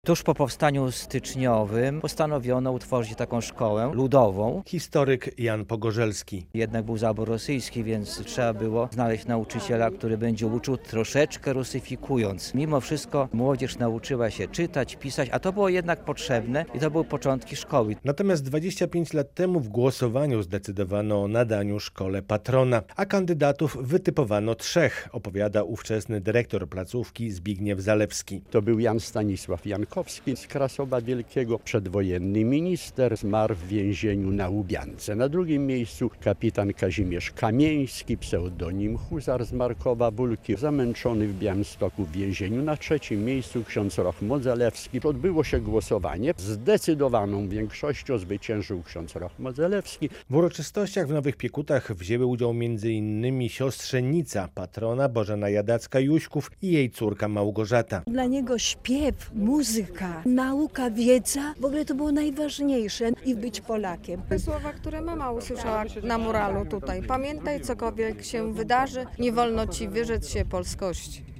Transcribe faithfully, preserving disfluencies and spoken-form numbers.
Tuż po powstaniu styczniowym postanowiono utworzyć taką szkołę ludową. Historyk Jan Pogorzelski. Jednak był zabór rosyjski, więc trzeba było znaleźć nauczyciela, który będzie uczył troszeczkę rusyfikując. Mimo wszystko młodzież nauczyła się czytać, pisać, a to było jednak potrzebne i to były początki szkoły. Natomiast dwadzieścia pięć lat temu w głosowaniu zdecydowano o nadaniu szkole patrona, a kandydatów wytypowano trzech, opowiada ówczesny dyrektor placówki Zbigniew Zalewski. To był Jan Stanisław Jankowski z Krasowa Wielkiego, przedwojenny minister, zmarł w więzieniu na Łubiance. Na drugim miejscu kapitan Kazimierz Kamieński, pseudonim Huzar z Markowa Bulki, zamęczony w Białymstoku w więzieniu. Na trzecim miejscu ksiądz Roch Modzelewski. Odbyło się głosowanie. Zdecydowaną większością zwyciężył ksiądz Roch Modzelewski. W uroczystościach w Nowych Piekutach wzięły udział między innymi siostrzenica patrona Bożena Jadacka-Juśków i jej córka Małgorzata. Dla niego śpiew, muzyka, nauka, wiedza, w ogóle to było najważniejsze i być Polakiem. Te słowa, które mama usłyszała na muralu tutaj. Pamiętaj, cokolwiek się wydarzy, nie wolno ci wyrzec się polskości.